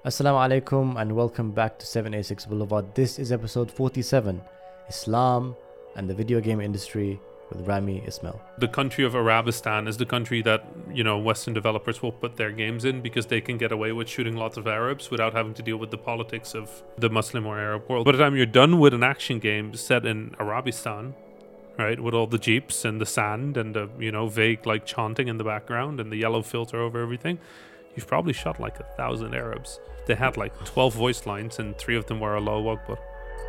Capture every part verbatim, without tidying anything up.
Assalamu alaikum and welcome back to seven eighty-six Boulevard. This is episode forty-seven, Islam and the video game industry with Rami Ismail. The country of Arabistan is the country that, you know, Western developers will put their games in because they can get away with shooting lots of Arabs without having to deal with the politics of the Muslim or Arab world. By the time you're done with an action game set in Arabistan, right, with all the jeeps and the sand and the, you know, vague like chanting in the background and the yellow filter over everything, you've probably shot like a thousand Arabs. They had like twelve voice lines and three of them were Allahu Akbar.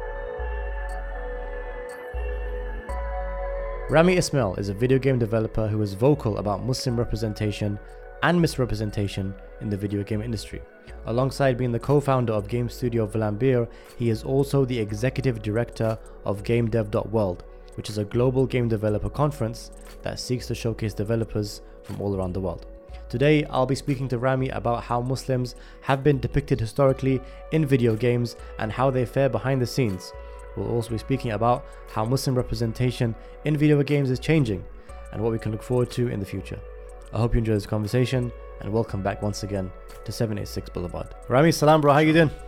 Rami Ismail is a video game developer who is vocal about Muslim representation and misrepresentation in the video game industry. Alongside being the co-founder of game studio Vlambeer, he is also the executive director of GameDev dot world, which is a global game developer conference that seeks to showcase developers from all around the world. Today, I'll be speaking to Rami about how Muslims have been depicted historically in video games and how they fare behind the scenes. We'll also be speaking about how Muslim representation in video games is changing and what we can look forward to in the future. I hope you enjoy this conversation and welcome back once again to seven eighty-six Boulevard. Rami, salam bro, how you doing?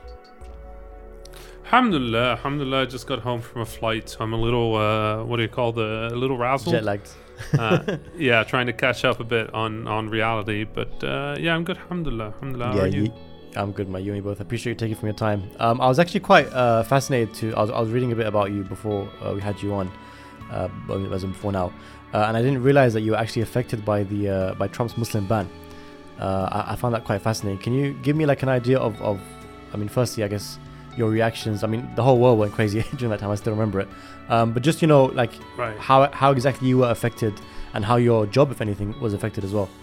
Alhamdulillah, alhamdulillah, I just got home from a flight, so I'm a little, uh, what do you call the, a little razzled? Jet lagged. uh, yeah, trying to catch up a bit on, on reality, but uh, yeah, I'm good, alhamdulillah, alhamdulillah. Yeah, How are you? you, I'm good, my you and me both. I appreciate you taking from your time. Um, I was actually quite uh, fascinated to, I was, I was reading a bit about you before uh, we had you on, uh, as in before now, uh, and I didn't realize that you were actually affected by the uh, by Trump's Muslim ban. Uh, I, I found that quite fascinating. Can you give me like an idea of, of, I mean, firstly, I guess, your reactions? I mean, the whole world went crazy during that time, I still remember it. Um, but just, you know, like Right. how how exactly you were affected and how your job, if anything, was affected as well.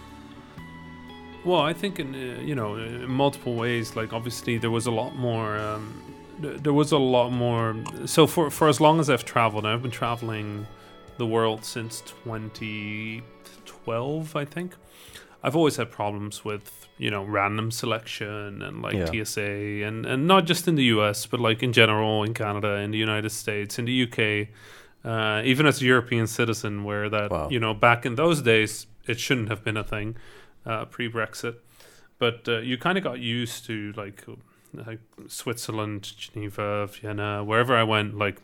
Well, I think in uh, you know in multiple ways. Like obviously there was a lot more. Um, th- there was a lot more. So for for as long as I've traveled, and I've been traveling the world since twenty twelve, I think. I've always had problems with you know random selection and like Yeah. T S A and and not just in the U S but like in general in Canada, in the United States, in the U K, uh, even as a European citizen, where that Wow. you know back in those days it shouldn't have been a thing. Uh, pre-Brexit, but uh, you kind of got used to like, like Switzerland, Geneva, Vienna, wherever I went, like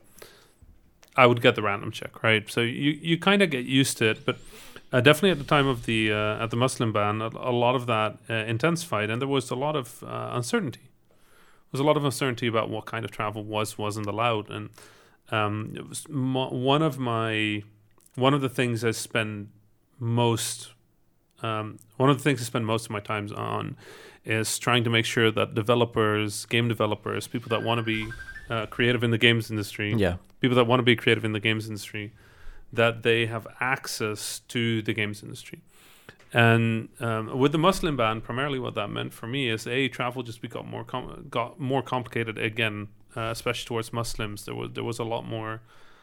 I would get the random check, right? So you, you kind of get used to it, but uh, definitely at the time of the uh, at the Muslim ban, a, a lot of that uh, intensified, and there was a lot of uh, uncertainty. There was a lot of uncertainty about what kind of travel was wasn't allowed, and um, it was mo- one of my one of the things I spend most. Um, one of the things I spend most of my time on is trying to make sure that developers, game developers, people that want to be uh, creative in the games industry, Yeah. people that want to be creative in the games industry, that they have access to the games industry. And um, with the Muslim ban, primarily what that meant for me is a travel just got more com- got more complicated again, uh, especially towards Muslims. There was there was a lot more.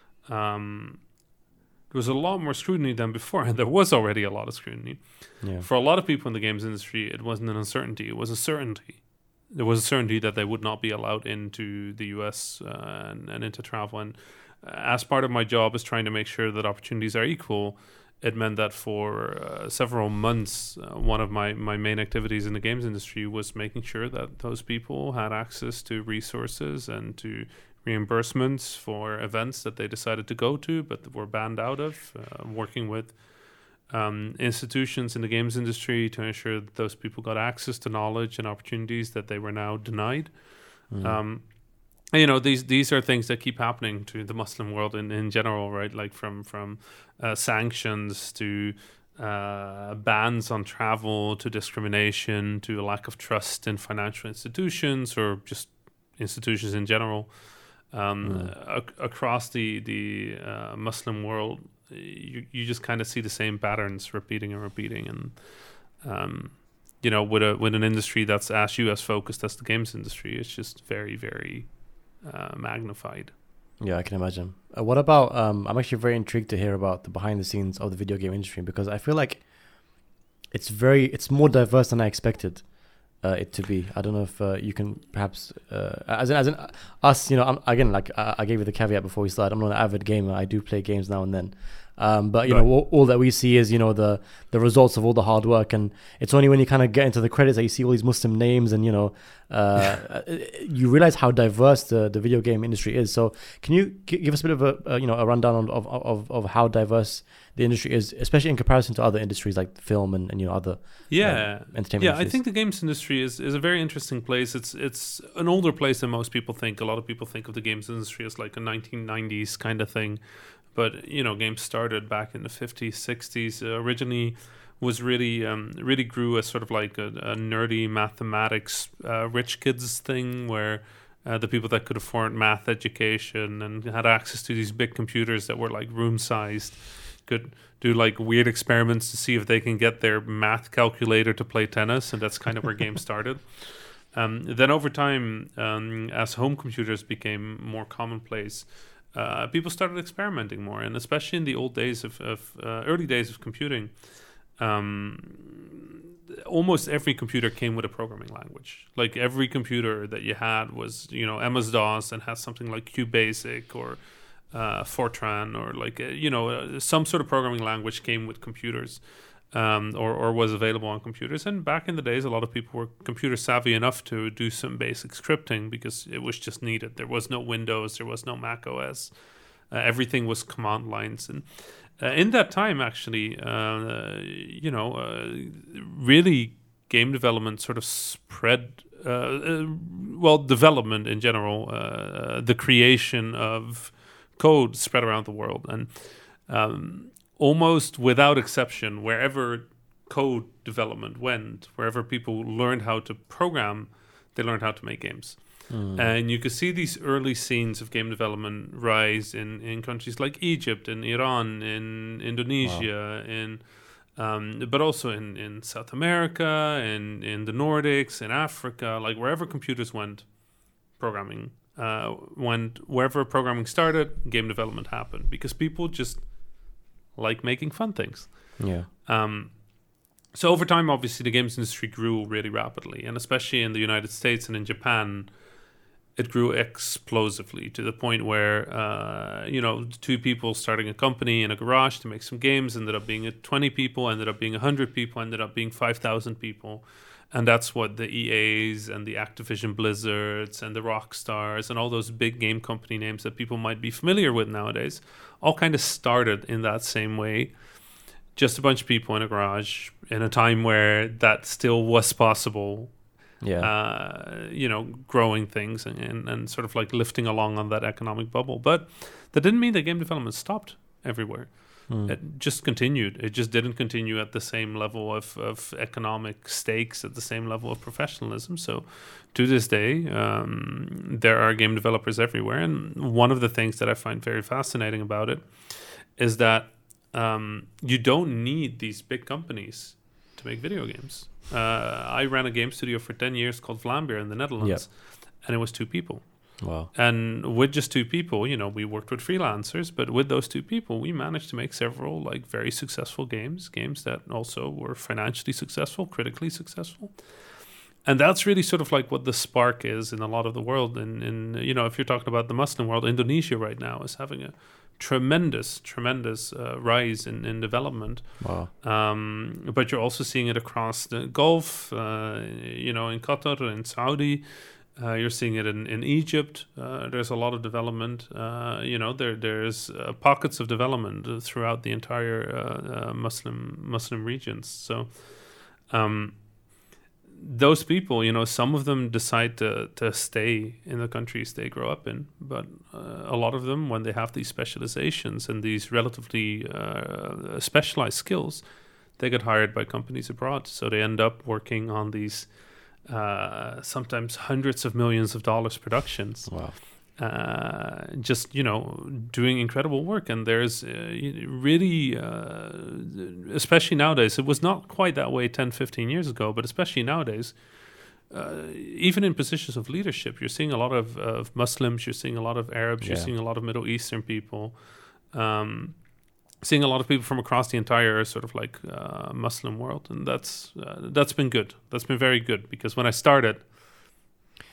Um, There was a lot more scrutiny than before, and there was already a lot of scrutiny. Yeah. For a lot of people in the games industry, it wasn't an uncertainty; it was a certainty. There was a certainty that they would not be allowed into the U S uh, and, and into travel. And uh, as part of my job is trying to make sure that opportunities are equal, it meant that for uh, several months, uh, one of my, my main activities in the games industry was making sure that those people had access to resources and to reimbursements for events that they decided to go to but were banned out of, uh, working with um, institutions in the games industry to ensure that those people got access to knowledge and opportunities that they were now denied. Mm. Um, and, you know, these these are things that keep happening to the Muslim world in, in general, right? Like from, from uh, sanctions to uh, bans on travel to discrimination to a lack of trust in financial institutions or just institutions in general. Um, Mm. ac- across the the uh, Muslim world, you you just kind of see the same patterns repeating and repeating, and um, you know, with a with an industry that's as U S focused as the games industry, it's just very very uh, magnified. Yeah, I can imagine. Uh, what about, um, I'm actually very intrigued to hear about the behind the scenes of the video game industry because I feel like it's very, it's more diverse than I expected. Uh, it to be. I don't know if uh, you can perhaps, uh, as in, as in uh, us, you know, I'm, again, like I, I gave you the caveat before we started, I'm not an avid gamer. I do play games now and then. Um, but you Right. know, all, all that we see is, you know, the the results of all the hard work, and it's only when you kind of get into the credits that you see all these Muslim names, and you know, uh, you realize how diverse the, the video game industry is. So, can you g- give us a bit of a, a you know a rundown on, of, of of how diverse the industry is, especially in comparison to other industries like film and, and you know other Yeah, um, entertainment yeah. industries? I think the games industry is, is a very interesting place. It's it's an older place than most people think. A lot of people think of the games industry as like a nineteen nineties kind of thing, but you know, games started back in the fifties, sixties. Uh, originally, was really um, really grew as sort of like a, a nerdy mathematics uh, rich kids thing where. Uh, the people that could afford math education and had access to these big computers that were like room sized could do like weird experiments to see if they can get their math calculator to play tennis, and that's kind of where games started. Um, then over time, um, as home computers became more commonplace, uh, people started experimenting more, and especially in the old days of, of uh, early days of computing. Um, almost every computer came with a programming language. Like every computer that you had was, you know, M S DOS and has something like QBasic or uh, Fortran or like, uh, you know, uh, some sort of programming language came with computers um, or, or was available on computers. And back in the days, a lot of people were computer savvy enough to do some basic scripting because it was just needed. There was no Windows, there was no Mac O S. Uh, everything was command lines. And Uh, in that time, actually, uh, you know, uh, really game development sort of spread, uh, uh, well, development in general, uh, the creation of code spread around the world. And um, almost without exception, wherever code development went, wherever people learned how to program, they learned how to make games. Mm. And you could see these early scenes of game development rise in, in countries like Egypt, in Iran, in Indonesia, wow. in um, but also in, in South America, in, in the Nordics, in Africa, like wherever computers went, programming uh, went, wherever programming started, game development happened because people just like making fun things. Yeah. Um, so over time, obviously, the games industry grew really rapidly, and especially in the United States and in Japan, it grew explosively to the point where, uh, you know, two people starting a company in a garage to make some games ended up being twenty people, ended up being one hundred people, ended up being five thousand people. And that's what the E As and the Activision Blizzards and the Rockstars and all those big game company names that people might be familiar with nowadays all kind of started in that same way. Just a bunch of people in a garage in a time where that still was possible. Yeah, uh, you know, growing things and, and, and sort of like lifting along on that economic bubble. But that didn't mean that game development stopped everywhere. Mm. It just continued. It just didn't continue at the same level of, of economic stakes, at the same level of professionalism. So to this day, um, there are game developers everywhere. And one of the things that I find very fascinating about it is that um, you don't need these big companies to make video games. Uh, I ran a game studio for ten years called Vlambeer in the Netherlands, yep. and it was two people. Wow. And with just two people, you know, we worked with freelancers, but with those two people, we managed to make several like very successful games, games that also were financially successful, critically successful. And that's really sort of like what the spark is in a lot of the world. And, and you know, if you're talking about the Muslim world, Indonesia right now is having a tremendous, tremendous uh, rise in, in development. Wow. Um, but you're also seeing it across the Gulf, uh, you know, in Qatar, in Saudi. Uh, you're seeing it in, in Egypt. Uh, there's a lot of development. Uh, you know, there there's uh, pockets of development uh, throughout the entire uh, uh, Muslim Muslim regions. So um, those people, you know, some of them decide to, to stay in the countries they grow up in. But uh, a lot of them, when they have these specializations and these relatively uh, specialized skills, they get hired by companies abroad. So they end up working on these Uh, sometimes hundreds of millions of dollars productions. Wow. Uh, just, you know, doing incredible work. And there's uh, really, uh, especially nowadays, it was not quite that way ten, fifteen years ago, but especially nowadays, uh, even in positions of leadership, you're seeing a lot of, of Muslims, you're seeing a lot of Arabs, yeah. you're seeing a lot of Middle Eastern people, um, seeing a lot of people from across the entire sort of like uh, Muslim world, and that's uh, that's been good. That's been very good because when I started,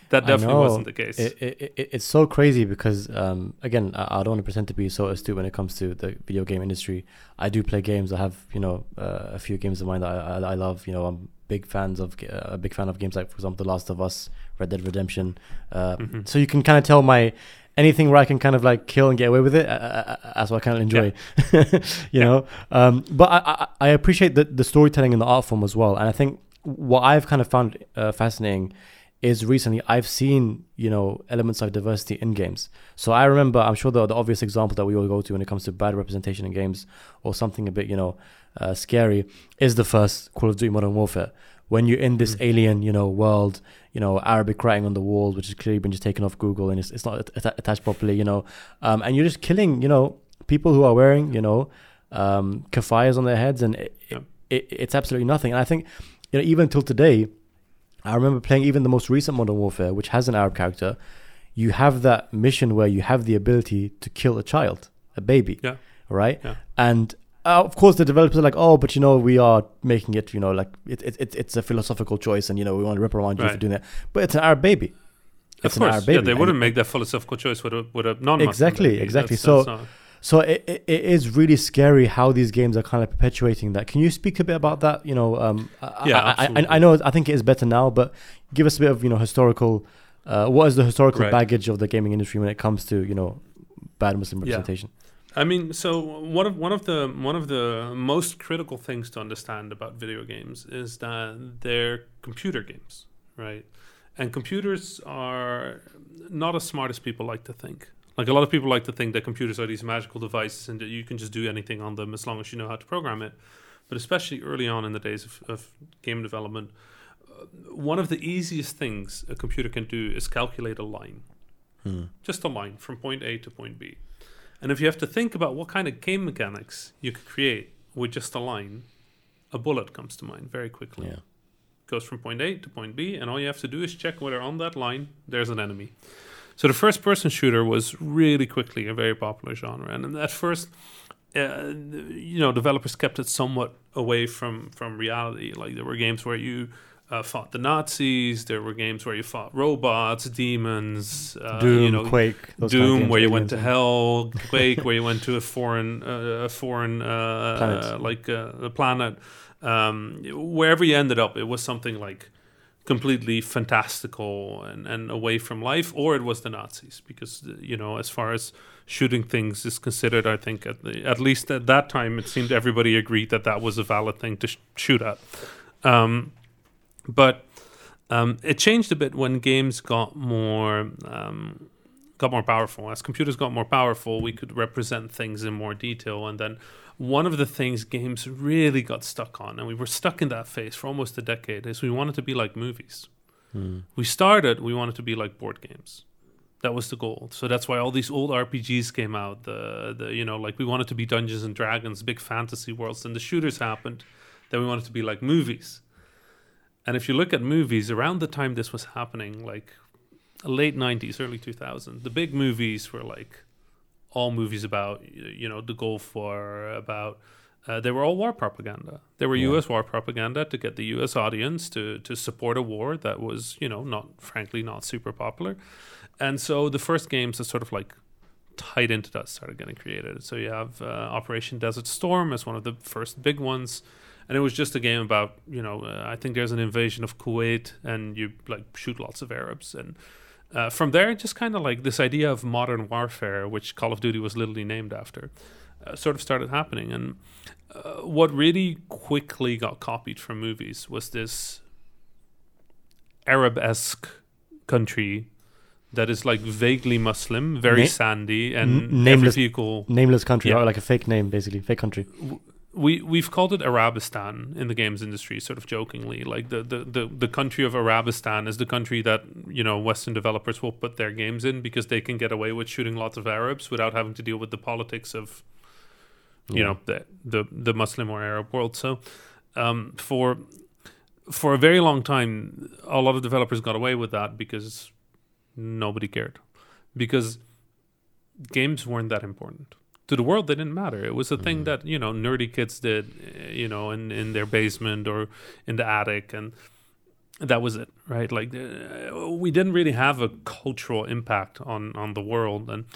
that I definitely know. wasn't the case. It, it, it, it's so crazy because, um, again, I, I don't want to pretend to be so astute when it comes to the video game industry. I do play games. I have, you know, uh, a few games of mine that I, I, I love. You know, I'm big fans of uh, a big fan of games like, for example, The Last of Us, Red Dead Redemption. Uh, mm-hmm. So you can kind of tell my anything where I can kind of like kill and get away with it. Uh, that's what I kind of enjoy. Yeah. you yeah. know, um, but I, I, I appreciate the the storytelling and the art form as well. And I think what I've kind of found uh, fascinating is recently I've seen, you know, elements of diversity in games. So I remember, I'm sure the, the obvious example that we all go to when it comes to bad representation in games or something a bit, you know, uh, scary is the first Call of Duty Modern Warfare. When you're in this mm-hmm. alien, you know, world, you know, Arabic writing on the walls, which has clearly been just taken off Google and it's, it's not at- attached properly, you know, um, and you're just killing, you know, people who are wearing, you know, um, kafayas on their heads, and it, yeah. it, it, it's absolutely nothing. And I think, you know, even till today, I remember playing even the most recent Modern Warfare, which has an Arab character. You have that mission where you have the ability to kill a child, a baby, yeah. right? Yeah. And uh, of course, the developers are like, oh, but you know, we are making it, you know, like it, it, it it's a philosophical choice, and you know, we want to reprimand you right. for doing that. But it's an Arab baby. It's of course, an Arab baby. Yeah, they wouldn't make that philosophical choice with a with a non-Muslim exactly, baby. exactly. That's, so. that's not... So it, it it is really scary how these games are kind of perpetuating that. Can you speak a bit about that? You know, um, yeah, I, absolutely. I, I know I think it is better now, but give us a bit of, you know, historical. Uh, what is the historical right. baggage of the gaming industry when it comes to, you know, bad Muslim representation? Yeah. I mean, so one of one of the one of the most critical things to understand about video games is that they're computer games, right? And computers are not as smart as people like to think. Like a lot of people like to think that computers are these magical devices and that you can just do anything on them as long as you know how to program it. But especially early on in the days of, of game development, uh, one of the easiest things a computer can do is calculate a line. Hmm. Just a line from point A to point B. And if you have to think about what kind of game mechanics you could create with just a line, a bullet comes to mind very quickly. Yeah. Goes from point A to point B, and all you have to do is check whether on that line there's an enemy. So the first-person shooter was really quickly a very popular genre, and at first, uh, you know, developers kept it somewhat away from, from reality. Like there were games where you uh, fought the Nazis, there were games where you fought robots, demons, uh, Doom, you know, Quake, those Doom, kind of where you went to hell, Quake, where you went to a foreign, uh, a foreign, uh, uh, like uh, a planet. Um, wherever you ended up, it was something like completely fantastical and, and away from life, or it was the Nazis, because, you know, as far as shooting things is considered, I think at, the, at least at that time, it seemed everybody agreed that that was a valid thing to sh- shoot at. Um, but um, it changed a bit when games got more um, got more powerful. As computers got more powerful, we could represent things in more detail, and then one of the things games really got stuck on, and we were stuck in that phase for almost a decade, is we wanted to be like movies. Hmm. We started, we wanted to be like board games. That was the goal. So that's why all these old R P Gs came out. The, the you know, like we wanted to be Dungeons and Dragons, big fantasy worlds. Then the shooters happened. Then we wanted to be like movies. And if you look at movies, around the time this was happening, like late nineties, early two thousands, the big movies were like all movies about, you know, the Gulf War, about, uh, they were all war propaganda. They were yeah. U S war propaganda to get the U S audience to, to support a war that was, you know, not, frankly, not super popular. And so the first games that sort of like tied into that started getting created. So you have uh, Operation Desert Storm as one of the first big ones. And it was just a game about, you know, uh, I think there's an invasion of Kuwait and you like shoot lots of Arabs. And Uh, from there, just kind of like this idea of modern warfare, which Call of Duty was literally named after, uh, sort of started happening. And uh, what really quickly got copied from movies was this Arab-esque country that is like vaguely Muslim, very Na- sandy, and N- nameless, vehicle, nameless country, yeah. or like a fake name, basically, fake country. W- We we've called it Arabistan in the games industry, sort of jokingly. Like the, the, the, the country of Arabistan is the country that, you know, Western developers will put their games in because they can get away with shooting lots of Arabs without having to deal with the politics of, you yeah. know, the, the the Muslim or Arab world. So um, for for a very long time, a lot of developers got away with that because nobody cared, because games weren't that important. To the world, they didn't matter. It was a mm. thing that, you know, nerdy kids did, you know, in, in their basement or in the attic. And that was it, right? Like uh, we didn't really have a cultural impact on on the world, and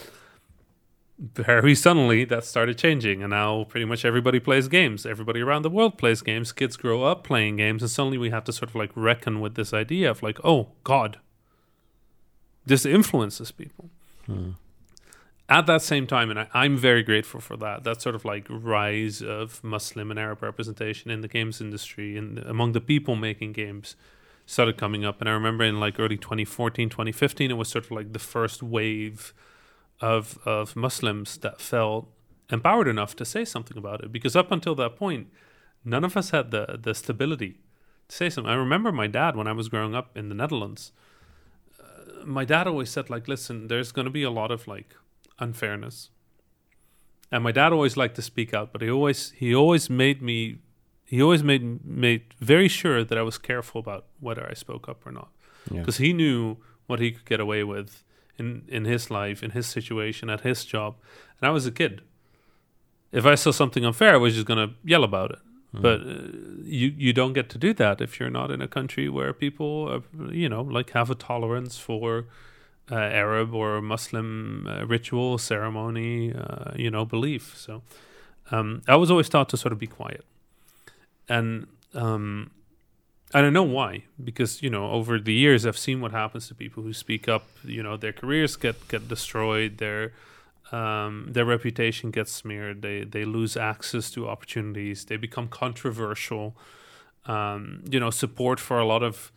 very suddenly that started changing, and now pretty much everybody plays games. Everybody around the world plays games. Kids grow up playing games, and suddenly we have to sort of like reckon with this idea of like, oh God, this influences people. Hmm. At that same time, and I, I'm very grateful for that, that sort of like rise of Muslim and Arab representation in the games industry and among the people making games started coming up. And I remember in like early twenty fourteen, twenty fifteen, it was sort of like the first wave of of Muslims that felt empowered enough to say something about it. Because up until that point, none of us had the the stability to say something. I remember my dad, when I was growing up in the Netherlands, uh, my dad always said like, listen, there's going to be a lot of like unfairness. And my dad always liked to speak out, but he always he always made me he always made made very sure that I was careful about whether I spoke up or not. Because yeah. he knew what he could get away with in, in his life, in his situation, at his job. And I was a kid. If I saw something unfair, I was just going to yell about it. Mm. But uh, you you don't get to do that if you're not in a country where people, are, you know, like have a tolerance for uh, Arab or Muslim uh, ritual, ceremony, uh, you know, belief. So um, I was always taught to sort of be quiet. And um, I don't know why, because, you know, over the years, I've seen what happens to people who speak up. You know, their careers get, get destroyed, their um, their reputation gets smeared, they, they lose access to opportunities, they become controversial. Um, you know, support for a lot of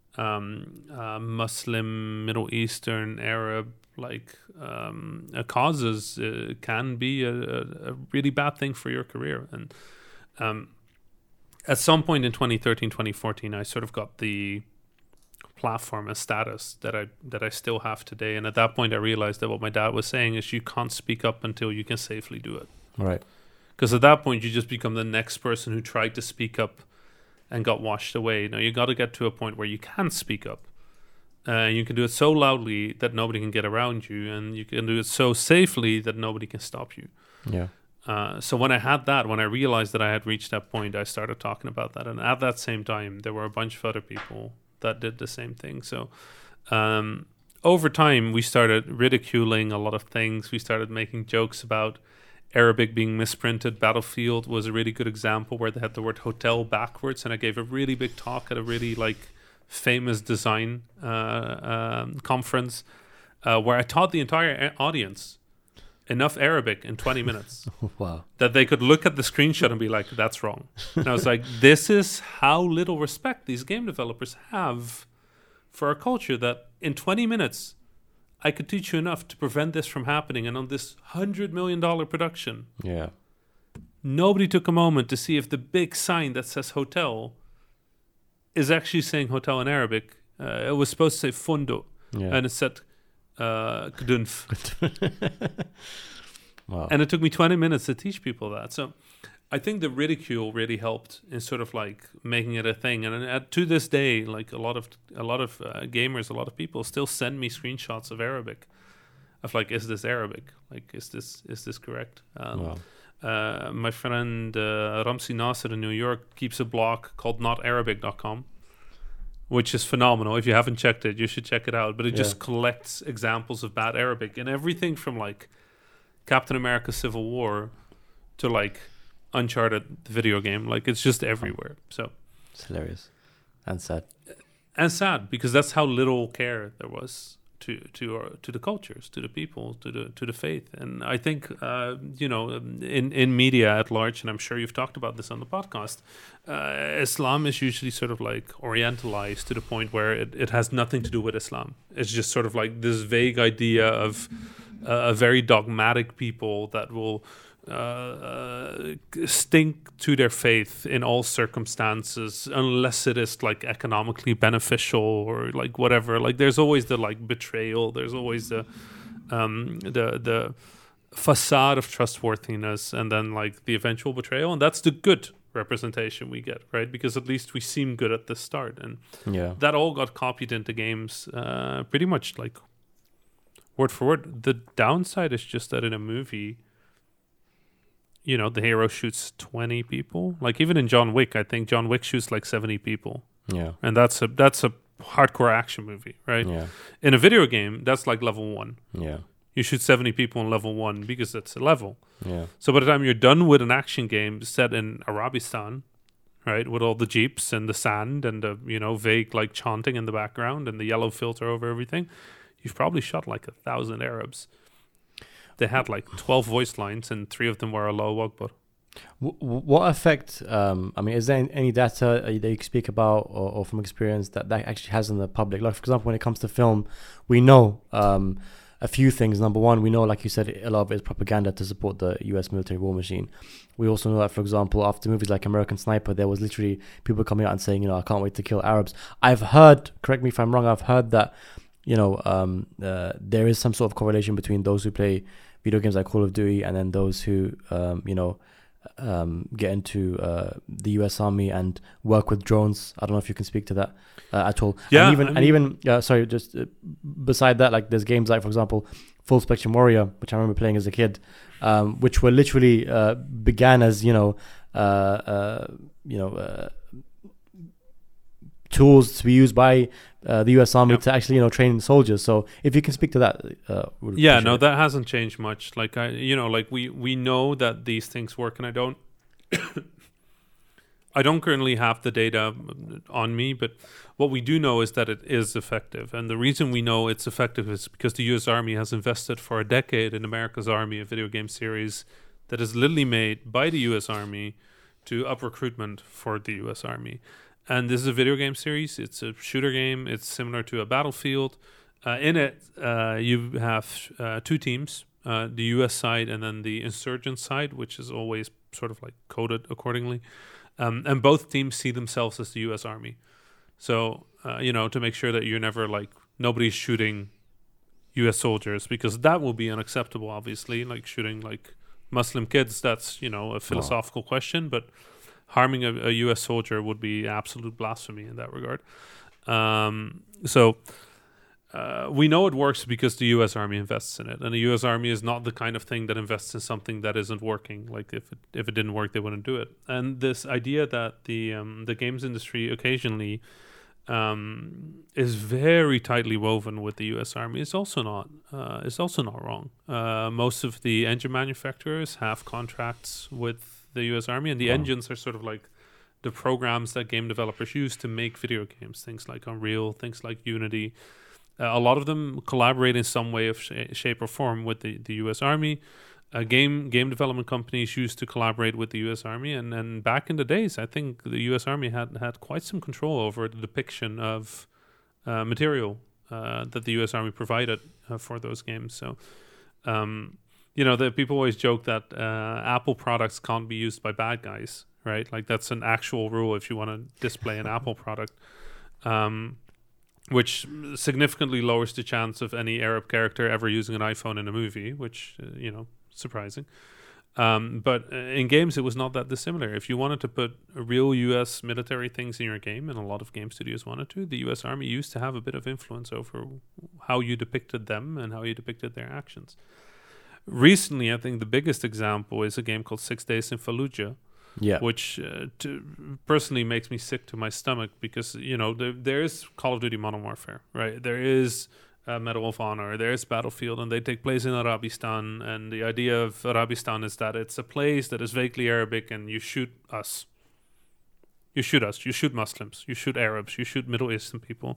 um, uh, Muslim, Middle Eastern, Arab, like um, uh, causes uh, can be a, a, a really bad thing for your career. And um, at some point in twenty thirteen, twenty fourteen, I sort of got the platform and status that I that I still have today. And at that point, I realized that what my dad was saying is you can't speak up until you can safely do it. Right. Because at that point, you just become the next person who tried to speak up and got washed away. Now, you got to get to a point where you can speak up. Uh, you can do it so loudly that nobody can get around you, and you can do it so safely that nobody can stop you. Yeah. Uh, so when I had that, when I realized that I had reached that point, I started talking about that. And at that same time, there were a bunch of other people that did the same thing. So um, over time, we started ridiculing a lot of things. We started making jokes about Arabic being misprinted. Battlefield was a really good example where they had the word hotel backwards. And I gave a really big talk at a really like famous design uh, um, conference uh, where I taught the entire audience enough Arabic in twenty minutes. Wow. That they could look at the screenshot and be like, that's wrong. And I was like, this is how little respect these game developers have for our culture, that in twenty minutes, I could teach you enough to prevent this from happening. And on this one hundred million dollars production, yeah, nobody took a moment to see if the big sign that says hotel is actually saying hotel in Arabic. Uh, it was supposed to say fundo, yeah. and it said uh, kdunf. Wow. And it took me twenty minutes to teach people that. So I think the ridicule really helped in sort of like making it a thing. And uh, to this day, like a lot of a lot of uh, gamers, a lot of people still send me screenshots of Arabic, of like, is this Arabic? Like, is this is this correct? Um, wow. uh, my friend uh, Ramsi Nasser in New York keeps a blog called not arabic dot com, which is phenomenal. If you haven't checked it, you should check it out. But it yeah. just collects examples of bad Arabic and everything from like Captain America Civil War to like Uncharted, the video game. Like, it's just everywhere. So it's hilarious and sad. And sad, because that's how little care there was to to our, to the cultures, to the people, to the to the faith. And I think uh, you know, in in media at large, and I'm sure you've talked about this on the podcast, uh, Islam is usually sort of like orientalized to the point where it, it has nothing to do with Islam. It's just sort of like this vague idea of uh, a very dogmatic people that will Uh, uh, stink to their faith in all circumstances, unless it is like economically beneficial or like whatever. Like, there's always the like betrayal. There's always the um, the the facade of trustworthiness, and then like the eventual betrayal. And that's the good representation we get, right? Because at least we seem good at the start, and yeah, that all got copied into games, uh, pretty much like word for word. The downside is just that in a movie, you know, the hero shoots twenty people. Like, even in John Wick, I think John Wick shoots like seventy people Yeah. And that's a that's a hardcore action movie, right? Yeah. In a video game, that's like level one. Yeah. You shoot seventy people in level one because that's a level. Yeah. So by the time you're done with an action game set in Arabistan, right, with all the jeeps and the sand and the, you know, vague like chanting in the background and the yellow filter over everything, you've probably shot like a thousand Arabs. They had like twelve voice lines and three of them were Allahu Akbar. W- what effect, um, I mean, is there any data that you can speak about or, or from experience that that actually has on the public? Like, for example, when it comes to film, we know um, a few things. Number one, we know, like you said, a lot of it is propaganda to support the U S military war machine. We also know that, for example, after movies like American Sniper, there was literally people coming out and saying, you know, I can't wait to kill Arabs. I've heard, correct me if I'm wrong, I've heard that, you know, um, uh, there is some sort of correlation between those who play video games like Call of Duty and then those who, um, you know, um, get into uh, the U S Army and work with drones. I don't know if you can speak to that uh, at all. Yeah, and even I mean, and even uh, sorry, just uh, beside that, like there's games like, for example, Full Spectrum Warrior, which I remember playing as a kid, um, which were literally uh, began as you know, uh, uh, you know. Uh, tools to be used by uh, the U S Army yep. to actually, you know, train soldiers. So if you can speak to that, uh, would yeah, no, it. that hasn't changed much. Like I, you know, like we we know that these things work, and I don't, I don't currently have the data on me, but what we do know is that it is effective, and the reason we know it's effective is because the U S Army has invested for a decade in America's Army, a video game series that is literally made by the U S Army to up recruitment for the U S Army. And this is a video game series. It's a shooter game. It's similar to a Battlefield. Uh, in it, uh, you have uh, two teams, uh, the U S side and then the insurgent side, which is always sort of like coded accordingly. Um, and both teams see themselves as the U S Army. So, uh, you know, to make sure that you're never like, nobody's shooting U S soldiers, because that will be unacceptable, obviously. Like shooting like Muslim kids, that's, you know, a philosophical oh. question, but harming a, a U S soldier would be absolute blasphemy in that regard. Um, so uh, we know it works because the U S Army invests in it, and the U S Army is not the kind of thing that invests in something that isn't working. Like if it, if it didn't work, they wouldn't do it. And this idea that the um, the games industry occasionally um, is very tightly woven with the U S Army is also not uh, is also not wrong. Uh, most of the engine manufacturers have contracts with the U S Army, and the wow. engines are sort of like the programs that game developers use to make video games, things like Unreal, things like Unity. Uh, a lot of them collaborate in some way of sh- shape or form with the, the U S Army. Uh, game game development companies used to collaborate with the U S Army, and, and back in the days, I think the U S Army had, had quite some control over the depiction of uh, material uh, that the U S Army provided uh, for those games. So, um, you know, the people always joke that uh, Apple products can't be used by bad guys, right? Like that's an actual rule if you want to display an Apple product, um, which significantly lowers the chance of any Arab character ever using an iPhone in a movie, which, uh, you know, surprising. Um, but in games, it was not that dissimilar. If you wanted to put real U S military things in your game, and a lot of game studios wanted to, the U S Army used to have a bit of influence over how you depicted them and how you depicted their actions. Recently, I think the biggest example is a game called Six Days in Fallujah, yeah. which uh, to, personally makes me sick to my stomach because, you know, there, there is Call of Duty Modern Warfare, right? There is uh, Medal of Honor, there is Battlefield, and they take place in Arabistan. And the idea of Arabistan is that it's a place that is vaguely Arabic, and you shoot us. You shoot us. You shoot Muslims. You shoot Arabs. You shoot Middle Eastern people.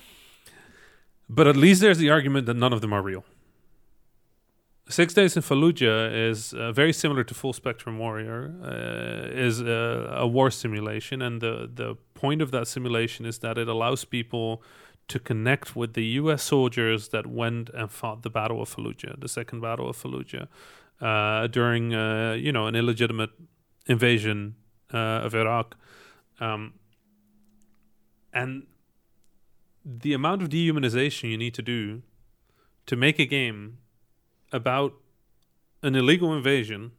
But at least there's the argument that none of them are real. Six Days in Fallujah is uh, very similar to Full Spectrum Warrior, uh, is a, a war simulation, and the, the point of that simulation is that it allows people to connect with the U S soldiers that went and fought the Battle of Fallujah, the Second Battle of Fallujah, uh, during uh, you know an illegitimate invasion uh, of Iraq, um, and the amount of dehumanization you need to do to make a game about an illegal invasion,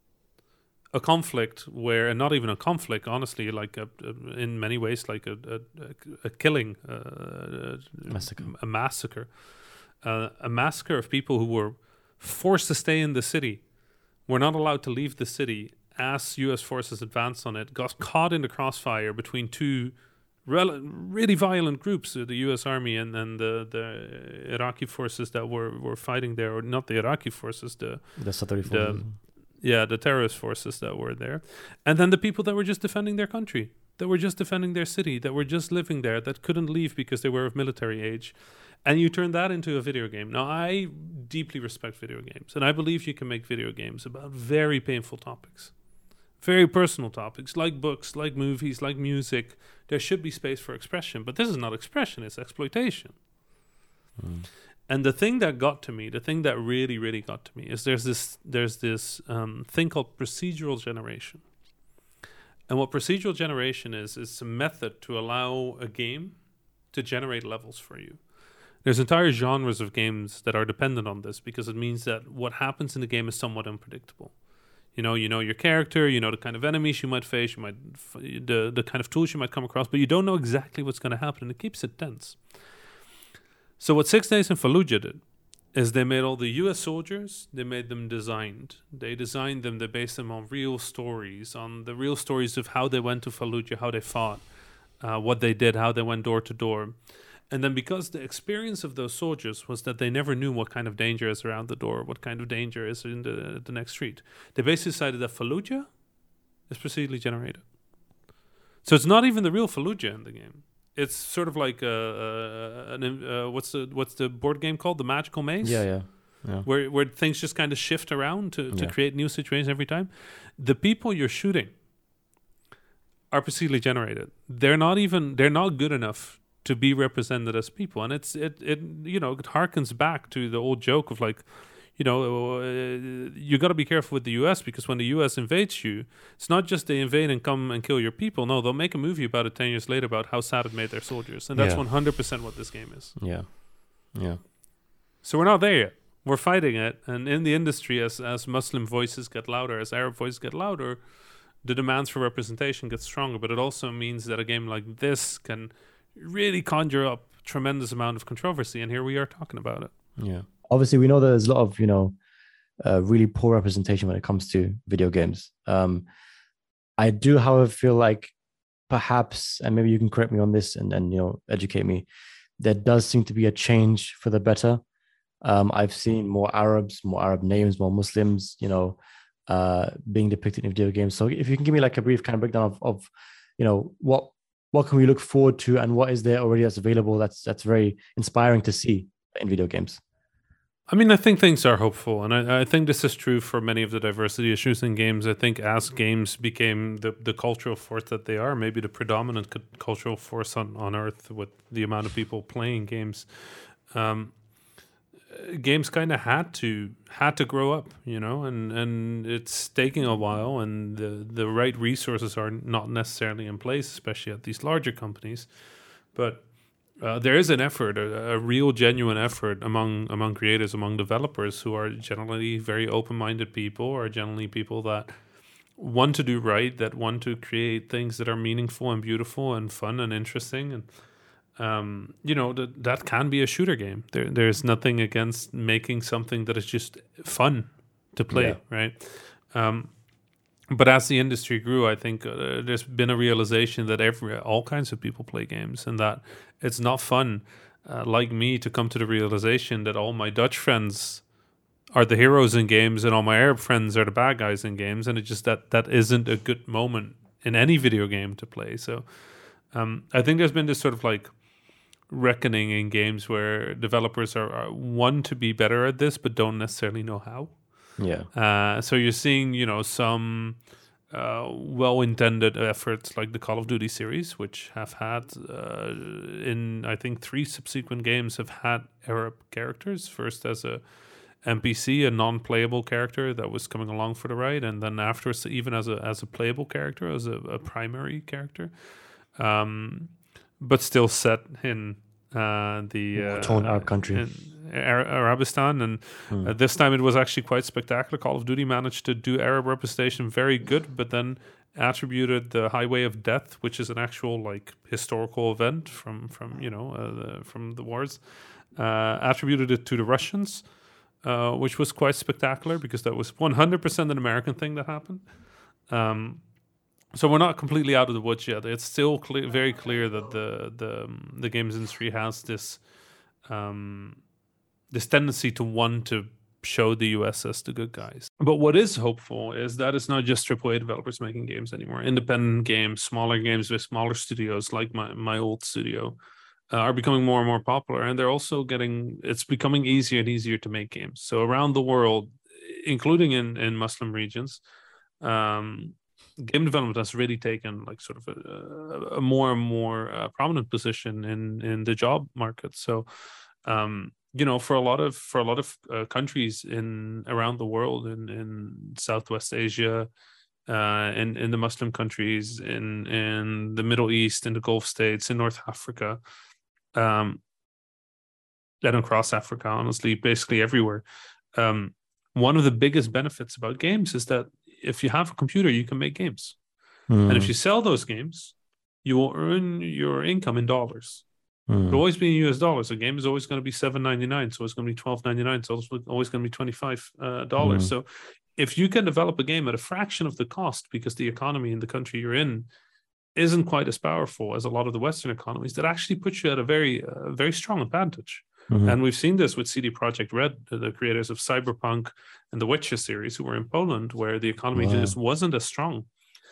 a conflict where, and not even a conflict, honestly, like a, a, in many ways, like a, a, a killing, uh, massacre. a massacre, uh, a massacre of people who were forced to stay in the city, were not allowed to leave the city as U S forces advanced on it, got caught in the crossfire between two rel- really violent groups, uh, the U S Army and then the the Iraqi forces that were, were fighting there, or not the Iraqi forces, the The Satari the forces. yeah the terrorist forces that were there, and then the people that were just defending their country, that were just defending their city, that were just living there, that couldn't leave because they were of military age. And you turn that into a video game. Now, I deeply respect video games, and I believe you can make video games about very painful topics, very personal topics, like books, like movies, like music. There should be space for expression, but this is not expression, it's exploitation. Mm. And the thing that got to me, the thing that really, really got to me, is there's this there's this um, thing called procedural generation. And what procedural generation is, is a method to allow a game to generate levels for you. There's entire genres of games that are dependent on this because it means that what happens in the game is somewhat unpredictable. You know, you know your character, you know the kind of enemies you might face, you might f- the the kind of tools you might come across, but you don't know exactly what's going to happen, and it keeps it tense. So what Six Days in Fallujah did is they made all the U S soldiers, they made them designed. They designed them, they based them on real stories, on the real stories of how they went to Fallujah, how they fought, uh, what they did, how they went door to door. And then because the experience of those soldiers was that they never knew what kind of danger is around the door, what kind of danger is in the, the next street, they basically decided that Fallujah is procedurally generated. So it's not even the real Fallujah in the game. It's sort of like, uh, uh, an, uh, what's the what's the board game called? The Magical Maze? Yeah, yeah. yeah. Where, where things just kind of shift around to, to Yeah. create new situations every time. The people you're shooting are procedurally generated. They're not even, they're not good enough to be represented as people, and it's it it you know it harkens back to the old joke of like, you know, uh, you got to be careful with the U S because when the U S invades you, it's not just they invade and come and kill your people. No, they'll make a movie about it ten years later about how sad it made their soldiers, and that's Yeah. one hundred percent what this game is. Yeah, yeah, So we're not there yet. We're fighting it, and in the industry, as as Muslim voices get louder, as Arab voices get louder, the demands for representation get stronger. But it also means that a game like this can really conjure up tremendous amount of controversy, and here we are talking about it. yeah. Obviously, we know that there's a lot of you know, uh, really poor representation when it comes to video games. Um, I do, however, feel like perhaps, and maybe you can correct me on this and and you know educate me. There does seem to be a change for the better. Um, I've seen more Arabs, more Arab names, more Muslims, you know, uh, being depicted in video games. So if you can give me like a brief kind of breakdown of, of you know, what what can we look forward to and what is there already that's available that's that's very inspiring to see in video games. I mean, I think things are hopeful, and I, I think this is true for many of the diversity issues in games. I think as games became the, the cultural force that they are, maybe the predominant cu- cultural force on, on Earth with the amount of people playing games, um, games kind of had to had to grow up, you know, and, and it's taking a while, and the, the right resources are not necessarily in place, especially at these larger companies, but Uh, there is an effort, a, a real, genuine effort among among creators, among developers who are generally very open-minded people, or generally people that want to do right, that want to create things that are meaningful and beautiful and fun and interesting. And um, you know that that can be a shooter game. There, there's nothing against making something that is just fun to play, Yeah. right? Um, But as the industry grew, I think uh, there's been a realization that every all kinds of people play games, and that it's not fun, uh, like me, to come to the realization that all my Dutch friends are the heroes in games and all my Arab friends are the bad guys in games, and it just that that isn't a good moment in any video game to play. So um, I think there's been this sort of like reckoning in games where developers are, are want to be better at this, but don't necessarily know how. Yeah. Uh, so you're seeing, you know, some uh, well-intended efforts like the Call of Duty series, which have had, uh, in I think three subsequent games, have had Arab characters. First as a N P C, a non-playable character that was coming along for the ride, and then afterwards even as a as a playable character, as a, a primary character, um, but still set in uh, the uh, torn Arab country. in Ar- Arabistan, and Hmm. uh, this time it was actually quite spectacular. Call of Duty managed to do Arab representation very good, but then attributed the Highway of Death, which is an actual like historical event from from you know uh, the, from the wars, uh, attributed it to the Russians, uh, which was quite spectacular because that was one hundred percent an American thing that happened. Um, so we're not completely out of the woods yet. It's still clear, very clear that the the um, the games industry has this um, this tendency to want to show the U S as the good guys. But what is hopeful is that it's not just triple A developers making games anymore. Independent games, smaller games with smaller studios, like my my old studio, uh, are becoming more and more popular, and they're also getting. It's becoming easier and easier to make games. So around the world, including in in Muslim regions. Um, game development has really taken like sort of a, a more and more uh, prominent position in in the job market. So um you know, for a lot of for a lot of uh, countries in around the world, in in Southwest Asia, uh in in the Muslim countries, in in the Middle East, in the Gulf states, in North Africa, um and across Africa, honestly, basically everywhere, um one of the biggest benefits about games is that if you have a computer, you can make games. Mm. And if you sell those games, you will earn your income in dollars. Mm. It'll always be in U S dollars. A game is always going to be seven ninety-nine, so it's going to be twelve ninety-nine, so it's always going to be twenty-five dollars. Uh, mm. So if you can develop a game at a fraction of the cost, because the economy in the country you're in isn't quite as powerful as a lot of the Western economies, that actually puts you at a very, uh, very strong advantage. Mm-hmm. And we've seen this with C D Projekt Red, the creators of Cyberpunk and the Witcher series, who were in Poland, where the economy wow. just wasn't as strong.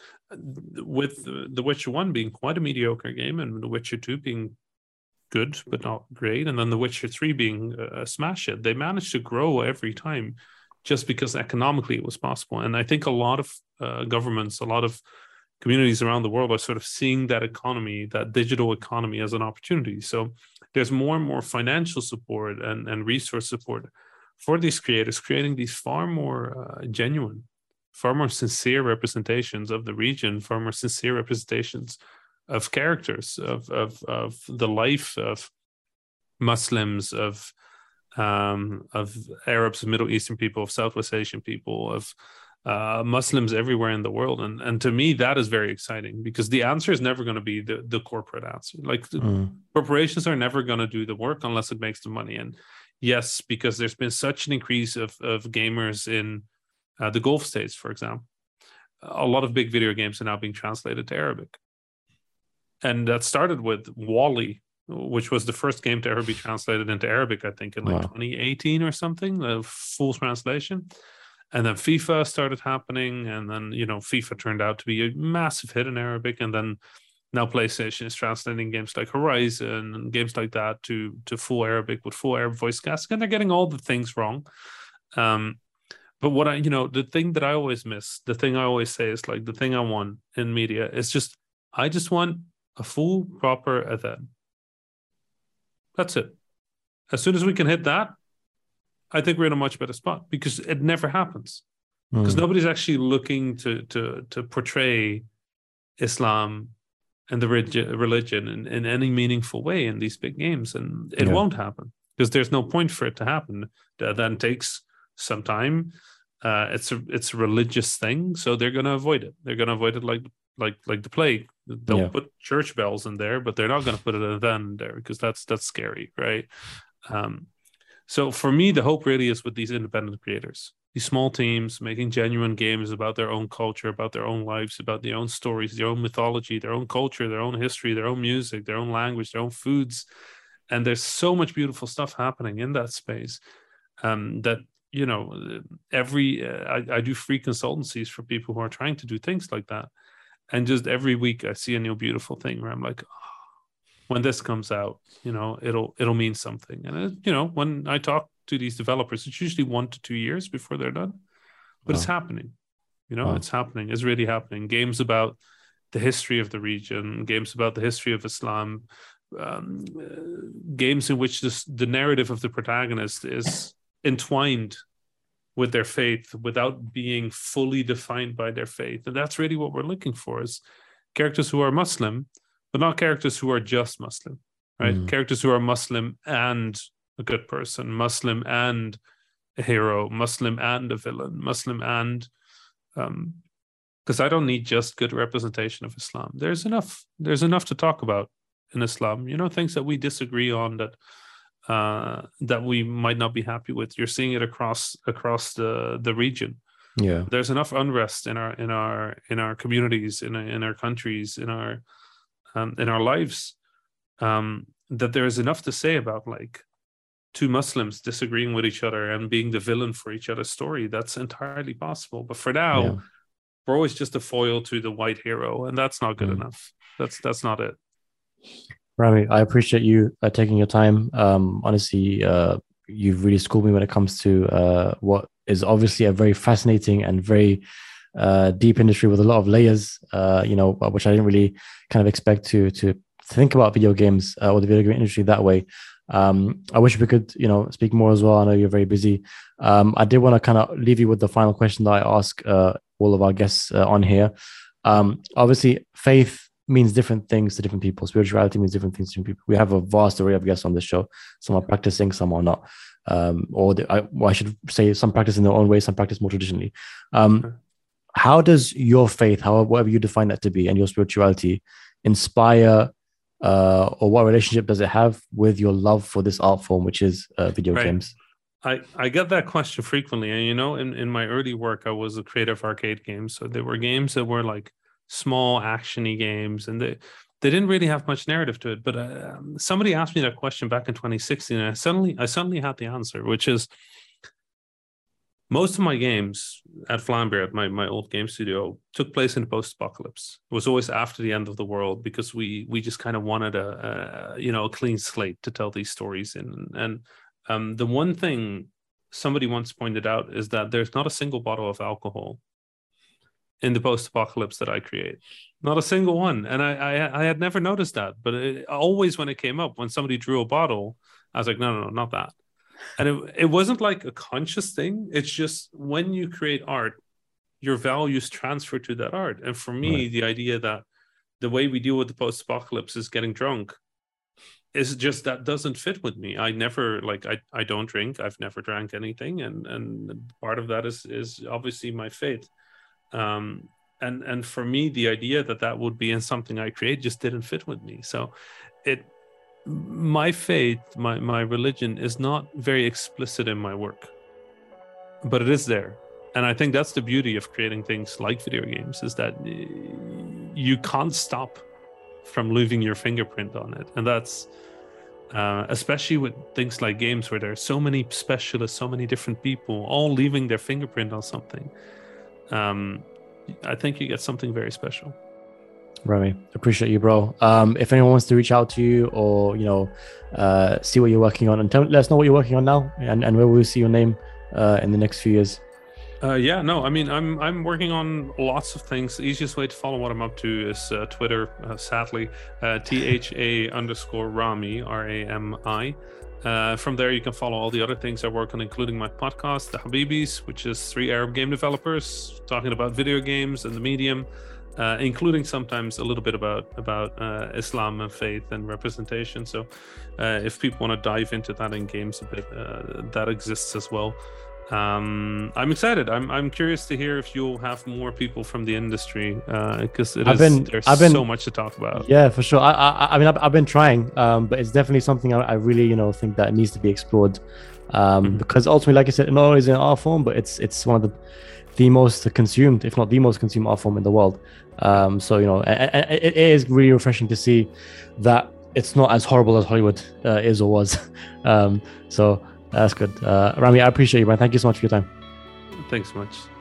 With The Witcher one being quite a mediocre game, and The Witcher two being good but not great, and then The Witcher three being a smash hit, they managed to grow every time just because economically it was possible. And I think a lot of uh, governments, a lot of communities around the world are sort of seeing that economy, that digital economy, as an opportunity. So there's more and more financial support and, and resource support for these creators, creating these far more uh, genuine, far more sincere representations of the region, far more sincere representations of characters, of of of the life of Muslims, of um, of Arabs, of Middle Eastern people, of Southwest Asian people, of uh, Muslims everywhere in the world. And and to me, that is very exciting, because the answer is never going to be the, the corporate answer. Like mm. corporations are never going to do the work unless it makes the money. And yes, because there's been such an increase of, of gamers in uh, the Gulf states, for example. A lot of big video games are now being translated to Arabic. And that started with Wall-E, which was the first game to ever be translated into Arabic, I think, in like wow. twenty eighteen or something, a full translation. And then FIFA started happening, and then, you know, FIFA turned out to be a massive hit in Arabic. And then now PlayStation is translating games like Horizon and games like that to, to full Arabic with full Arab voice casting. And they're getting all the things wrong. Um, but what I, you know, the thing that I always miss, the thing I always say is like, the thing I want in media is just, I just want a full, proper adhan. That's it. As soon as we can hit that, I think we're in a much better spot, because it never happens. Mm. Because nobody's actually looking to to to portray Islam and the religion in, in any meaningful way in these big games. And it yeah. won't happen, because there's no point for it to happen. That then takes some time. Uh, it's a it's a religious thing, so they're going to avoid it. They're going to avoid it like like like the plague. They'll yeah. put church bells in there, but they're not going to put it then there, because that's that's scary, right? Um, so for me, the hope really is with these independent creators, these small teams making genuine games about their own culture, about their own lives, about their own stories, their own mythology, their own culture, their own history, their own music, their own language, their own foods. And there's so much beautiful stuff happening in that space um, that, you know, every uh, I, I do free consultancies for people who are trying to do things like that. And just every week I see a new beautiful thing where I'm like, oh, when this comes out, you know, it'll it'll mean something. And, it, you know, when I talk to these developers, it's usually one to two years before they're done. But wow. it's happening. You know, wow. it's happening. It's really happening. Games about the history of the region, games about the history of Islam, um, uh, games in which this, the narrative of the protagonist is entwined with their faith without being fully defined by their faith. And that's really what we're looking for, is characters who are Muslim, but not characters who are just Muslim, right? Mm. Characters who are Muslim and a good person, Muslim and a hero, Muslim and a villain, Muslim and... um, because I don't need just good representation of Islam. There's enough. There's enough to talk about in Islam. You know, things that we disagree on, that uh, that we might not be happy with. You're seeing it across across the the region. Yeah. There's enough unrest in our in our in our communities, in our, in our countries, in our um, in our lives, um, that there is enough to say about like two Muslims disagreeing with each other and being the villain for each other's story. That's entirely possible. But for now, Yeah. we're always just a foil to the white hero, and that's not good Mm. enough. That's that's not it. Rami, I appreciate you uh, taking your time. Um, honestly, uh, you've really schooled me when it comes to uh, what is obviously a very fascinating and very uh, deep industry with a lot of layers. Uh, you know, which I didn't really kind of expect to to think about video games uh, or the video game industry that way. Um, I wish we could, you know, speak more as well. I know you're very busy. Um, I did want to kind of leave you with the final question that I ask uh, all of our guests uh, on here. Um, obviously, faith means different things to different people. Spirituality means different things to different people. We have a vast array of guests on this show. Some are practicing, some are not. Um, or the, I, well, I should say some practice in their own way, some practice more traditionally. Um, how does your faith, however, whatever you define that to be, and your spirituality inspire Uh, or what relationship does it have with your love for this art form, which is uh, video right. games? I, I get that question frequently. And, you know, in, in my early work, I was a creative arcade games. So there were games that were like small actiony games, and they, they didn't really have much narrative to it. But uh, somebody asked me that question back in twenty sixteen, and I suddenly, I suddenly had the answer, which is most of my games at Vlambeer, at my, my old game studio, took place in the post-apocalypse. It was always after the end of the world, because we we just kind of wanted a, a you know a clean slate to tell these stories in. And um, the one thing somebody once pointed out is that there's not a single bottle of alcohol in the post-apocalypse that I create. Not a single one. And I I, I had never noticed that, but it, always when it came up, when somebody drew a bottle, I was like, no, no, no, not that. And it, it wasn't like a conscious thing. It's just when you create art, your values transfer to that art. And for me, right. the idea that the way we deal with the post-apocalypse is getting drunk is just, that doesn't fit with me. I never, like, I, I don't drink. I've never drank anything. And, and part of that is, is obviously my faith. Um, and, and for me, the idea that that would be in something I create just didn't fit with me. So it, my faith, my, my religion is not very explicit in my work, but it is there. And I think that's the beauty of creating things like video games, is that you can't stop from leaving your fingerprint on it. And that's, uh, especially with things like games where there are so many specialists, so many different people, all leaving their fingerprint on something. Um, I think you get something very special. Rami, appreciate you, bro. Um, if anyone wants to reach out to you, or you know, uh, see what you're working on, and tell, let us know what you're working on now, and, and where we'll see your name uh, in the next few years. Uh, yeah, no, I mean, I'm I'm working on lots of things. The easiest way to follow what I'm up to is uh, Twitter, uh, sadly, uh, T H A underscore Rami, R A M I. Uh, from there, you can follow all the other things I work on, including my podcast, The Habibis, which is three Arab game developers talking about video games and the medium. Uh, including sometimes a little bit about about uh, Islam and faith and representation. So uh, if people want to dive into that in games a bit, uh, that exists as well. Um, I'm excited. I'm I'm curious to hear if you'll have more people from the industry, because uh, it I've is, been, there's I've been, so much to talk about. Yeah, for sure. I I, I mean, I've, I've been trying, um, but it's definitely something I, I really, you know, think that needs to be explored, um, mm-hmm. because ultimately, like I said, not only is it an art form, but it's it's one of the the most consumed, if not the most consumed art form in the world. Um, so, you know, it, it is really refreshing to see that it's not as horrible as Hollywood uh, is or was. um, so that's good. Uh, Rami, I appreciate you, man. Thank you so much for your time. Thanks so much.